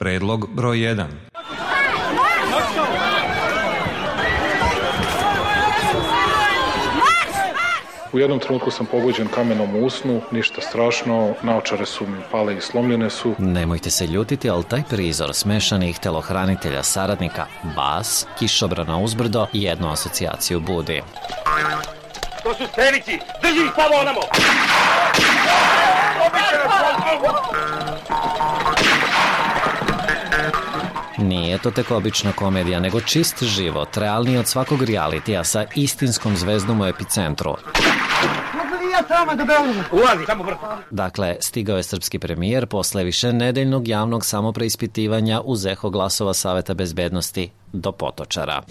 Predlog broj 1. U jednom trenutku sam pogođen kamenom u usnu, ništa strašno, naočare su mi pale i slomljene su. Nemojte se ljutiti, ali taj prizor smešanih telohranitelja saradnika, bas, kišobrana uzbrdo i jednu asocijaciju budi. To su strelici! Drži ih tamo onamo! Nije to tek obična komedija, nego čist život, realniji od svakog realitija sa istinskom zvezdom u epicentru. Ulazi, samo brzo. Dakle, stigao je srpski premijer posle višenedeljnog javnog samopreispitivanja uz eho glasova Saveta bezbednosti do Potočara.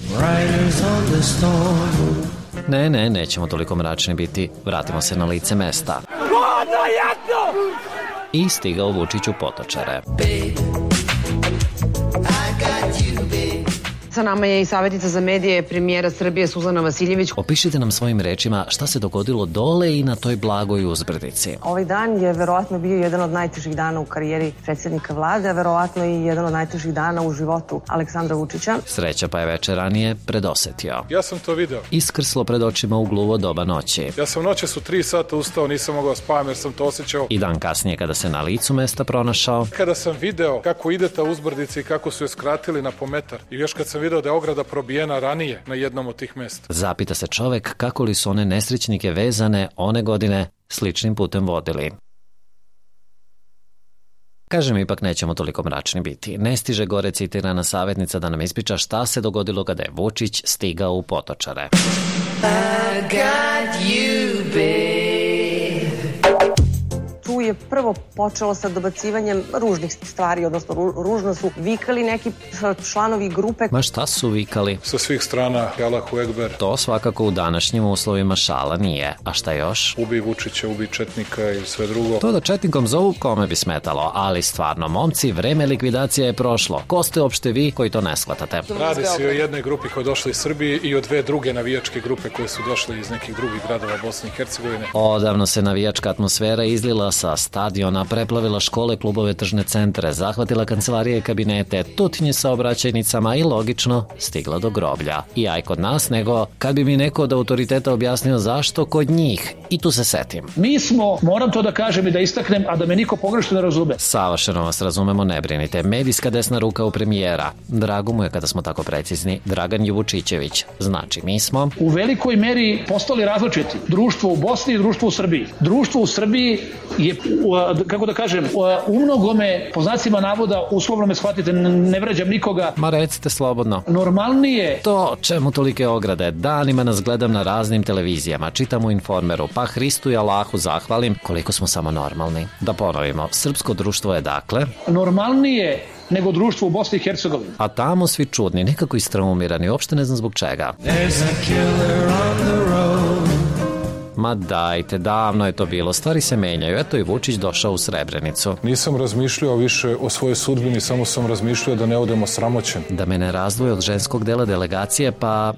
Ne, nećemo toliko mračni biti. Vratimo se na lice mesta. I stigao Vučić u Potočare. Sa nama je i savjetnica za medije premijera Srbije Suzana Vasiljević. Opišite nam svojim rečima šta se dogodilo dole i na toj blagoj uzbrdici. Ovaj dan je verovatno bio jedan od najtežih dana u karijeri predsjednika vlade, a verovatno i jedan od najtežih dana u životu Aleksandra Vučića. Sreća pa je večer ranije predosetio. Ja sam to video. Iskrslo pred očima u gluvo doba noći. Ja sam noćas u 3 sata ustao, nisam mogao spavam jer sam to osjećao. I dan kasnije kada se na licu mesta pronašao. Kada sam video kako ide ta uzbrdica i kako su je skratili na pometar i još kad sam video da je ograda probijena ranije na jednom od tih mesta. Zapita se čovek kako li su one nesrećnike vezane one godine sličnim putem vodili. Kažem, ipak nećemo toliko mračni biti. Ne stiže gore citirana savjetnica da nam ispriča šta se dogodilo kada je Vučić stigao u Potočare. I got you, babe. Tu je prvo počelo sa dobacivanjem ružnih stvari, odnosno ružno su vikali neki članovi grupe. Ma šta su vikali? Sa svih strana, Allahu Ekber. To svakako u današnjim uslovima šala nije. A šta još? Ubi Vučića, ubi četnika i sve drugo. To da četnikom zovu, kome bi smetalo, ali stvarno, momci, vreme likvidacije je prošlo. Ko ste uopšte vi koji to ne shvatate? Radi se o jednoj grupi koja je došla iz Srbije i o 2 druge navijačke grupe koje su došle iz nekih drugih gradova Bosne i Hercegovine. Odavno se navijačka atmosfera izlila sa stadiona, preplavila škole, klubove, tržne centre, zahvatila kancelarije i kabinete, tutnje sa obraćajnicama i logično stigla do groblja. I aj kod nas, nego kad bi mi neko od autoriteta objasnio zašto kod njih. I tu se setim. Mi smo, moram to da kažem i da istaknem, a da me niko pogrešno ne razume. Savršeno vas razumemo, ne brinite. Medijska desna ruka u premijera. Drago mu je kada smo tako precizni. Dragan Jevučićević. Znači, mi smo u velikoj meri postali različiti. Društvo u Bosni i društvo u Srbiji. Društvo u Srbiji je, kako da kažem, u mnogome, po znacima navoda, uslovno me shvatite, ne vređam nikoga. Ma recite slobodno. Normalnije. To čemu tolike ograde? Danima nas gledam na raznim televizijama, čitam u Informeru, pa Hristu i Allahu zahvalim koliko smo samo normalni. Da ponovimo, srpsko društvo je dakle normalnije nego društvo u Bosni i Hercegovini. A tamo svi čudni, nekako istraumirani, uopšte ne znam zbog čega. Ma dajte, davno je to bilo, stvari se menjaju, eto i Vučić došao u Srebrenicu. Nisam razmišljao više o svojoj sudbini, samo sam razmišljao da ne odemo sramoćen. Da me ne razdvoje od ženskog dela delegacije, pa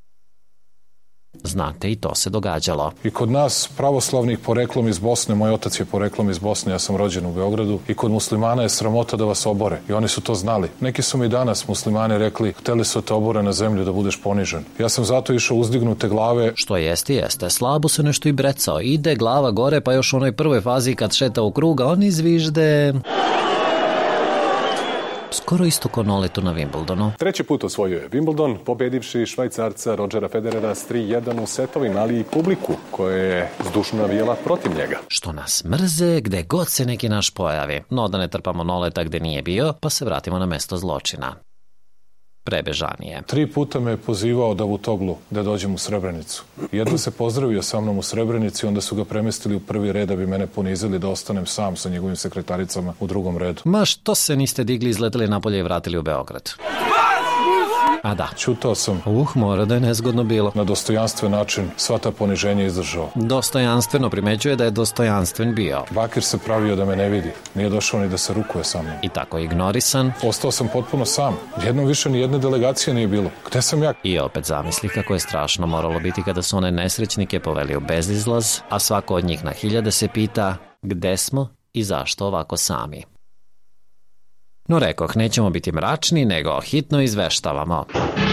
znate, i to se događalo. I kod nas pravoslavnih poreklom iz Bosne, moj otac je poreklom iz Bosne, ja sam rođen u Beogradu, i kod muslimana je sramota da vas obore. I oni su to znali. Neki su mi danas muslimani rekli, hteli su te obore na zemlju da budeš ponižen. Ja sam zato išao uzdignute glave. Što jeste, slabo se nešto i brecao. Ide glava gore, pa još u onoj prvoj fazi kad šeta u kruga, on izvižde skoro isto ko Noletu na Wimbledonu. 3. put osvojio je Wimbledon, pobedivši Švajcarca Rodgera Federera s 3-1 u setovima, ali i publiku koja je zdušno navijala protiv njega. Što nas mrze gde god se neki naš pojavi. No da ne trpamo Noleta gde nije bio, pa se vratimo na mesto zločina. Prebežanije. 3 puta me je pozivao Davutoglu da dođem u Srebrenicu. Jedno se pozdravio sa mnom u Srebrenici, onda su ga premestili u prvi red da bi mene ponizili da ostanem sam sa njegovim sekretaricama u drugom redu. Ma što se niste digli, izleteli napolje i vratili u Beograd? A da. Ćutao sam. Mora da je nezgodno bilo. Na dostojanstven način sva ta poniženja izdržao. Dostojanstveno, primećuje da je dostojanstven bio. Bakir se pravio da me ne vidi. Nije došao ni da se rukuje sa mnom. I tako ignorisan. Ostao sam potpuno sam. Jednom više ni jedne delegacije nije bilo. Gde sam ja? I opet zamisli kako je strašno moralo biti kada su one nesrećnike poveli u bezizlaz, a svako od njih na hiljade se pita gde smo i zašto ovako sami. No rekoh, nećemo biti mračni, nego hitno izveštavamo.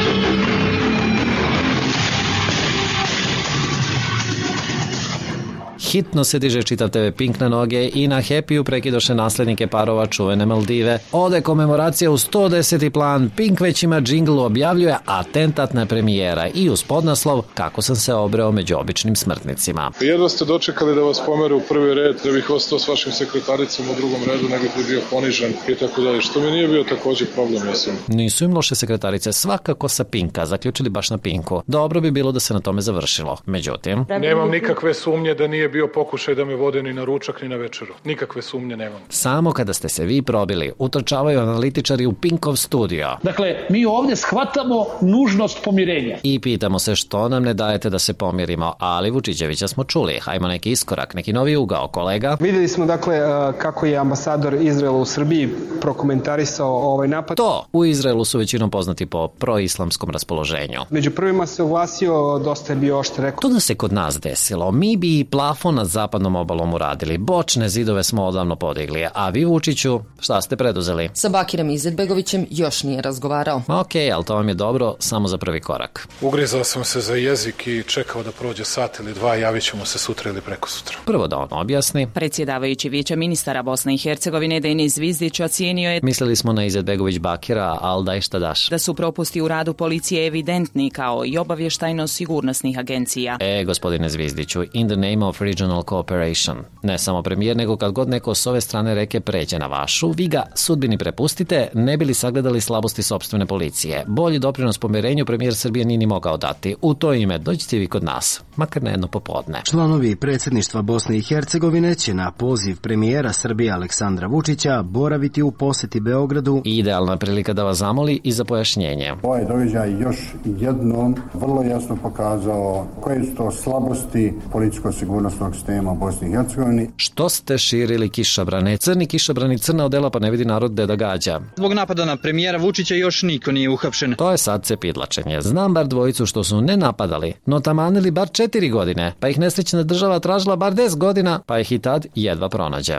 Hitno se diže čitav TV Pink na noge i na Happy-u prekidoše naslednike parova čuvene Maldive. Ode komemoracija u 110. plan, Pink već ima džingl, objavljuje atentatna premijera i uz podnaslov kako sam se obreo među običnim smrtnicima. Jedva ste dočekali da vas pomeru u prvi red, da bih ostao s vašim sekretaricom u drugom redu, nego bi bio ponižen i tako dalje, što mi nije bio također problem, mislim. Nisu im loše sekretarice, svakako sa Pinka, zaključili baš na Pinku. Dobro bi bilo da se na tome završilo. Međutim, nemam nikakve sumnje da nije bio pokušaj da me vode ni na ručak ni na večeru. Nikakve sumnje nemam. Samo kada ste se vi probili, utrčavaju analitičari u Pinkov studio. Dakle, mi ovdje shvatamo nužnost pomirenja. I pitamo se što nam ne dajete da se pomirimo, ali Vučićevića smo čuli. Hajmo neki iskorak, neki novi ugao, kolega. Vidjeli smo dakle kako je ambasador Izraela u Srbiji prokomentarisao ovaj napad. To, u Izraelu su većinom poznati po proislamskom raspoloženju. Među prvima se oglasio, dosta je bio oštar, rekao. To da se kod nas desilo, mi bi i plafon nad zapadnom obalom uradili. Bočne zidove smo odavno podigli, a vi, Vučiću, šta ste preduzeli? Sa Bakirom Izetbegovićem još nije razgovarao. Okej, ali to vam je dobro samo za prvi korak. Ugrizao sam se za jezik i čekao da prođe sat ili dva, javit ćemo se sutra ili preko sutra. Prvo da on objasni. Predsjedavajući Vijeća ministara Bosne i Hercegovine Denis Zvizdić ocijenio je... Mislili smo na Izetbegović Bakira, ali daj šta daš. Da su propusti u radu policije evidentni kao i obavještajno-sigurnosnih agencija. Gospodine Zvizdiću, in the name of regional cooperation. Ne samo premijer, nego kad god neko s ove strane reke pređe na vašu, vi ga sudbini prepustite, ne bili sagledali slabosti sopstvene policije. Bolji doprinos pomirenju premijer Srbije nije ni mogao dati. U to ime dođite vi kod nas, makar na jedno popodne. Članovi predsjedništva Bosne i Hercegovine će na poziv premijera Srbije Aleksandra Vučića boraviti u posjeti Beogradu. Idealna prilika da vas zamoli i za pojašnjenje. Ovaj događaj još jednom vrlo jasno pokazao koje su to slabosti policijsko-sigurnosnog sistema Bosne i Hercegovine. Što ste širili kišobrane? Crni kišobrani, crna odela, pa ne vidi narod gde da gađa. Zbog napada na premijera Vučića još niko nije uhapšen. To je sad cepidlačenje. Znam bar dvojicu što su ne napadali, no tamanili bar 4 godine, pa ih nesrećna država tražila bar 10 godina, pa ih i tad jedva pronađe.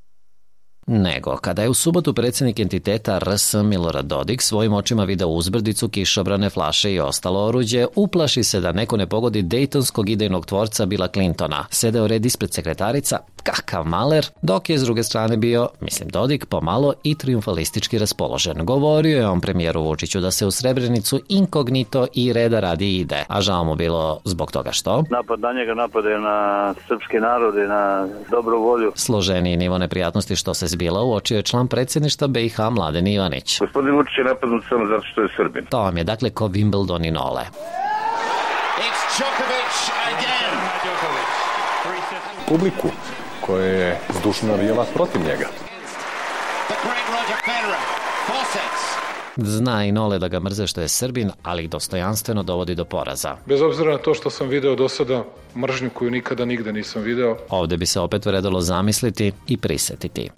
Nego, kada je u subotu predsjednik entiteta RS Milorad Dodik svojim očima video uzbrdicu, kišobrane, flaše i ostalo oruđe, uplaši se da neko ne pogodi dejtonskog idejnog tvorca Billa Clintona. Sedeo red ispred sekretarica, kakav maler, dok je s druge strane bio, Dodik, pomalo i triumfalistički raspoložen. Govorio je on premijeru Vučiću da se u Srebrenicu inkognito i reda radi ide, a žao mu bilo zbog toga što... Napad na njega napade na srpski narod i na dobru volju. Složeniji nivo neprijatnosti što se zbila uočio je član predsjedništva BiH Mladen Ivanić. Gospodin Vučić je napadnut samo zato što je Srbin. To vam je dakle ko Wimbledon i Nole. Publiku koja je zdušno navijala protiv njega. Zna i Nole da ga mrze što je Srbin, ali ih dostojanstveno dovodi do poraza. Bez obzira na to što sam video do sada, mržnju koju nikada nigde nisam video. Ovde bi se opet vredalo zamisliti i prisetiti.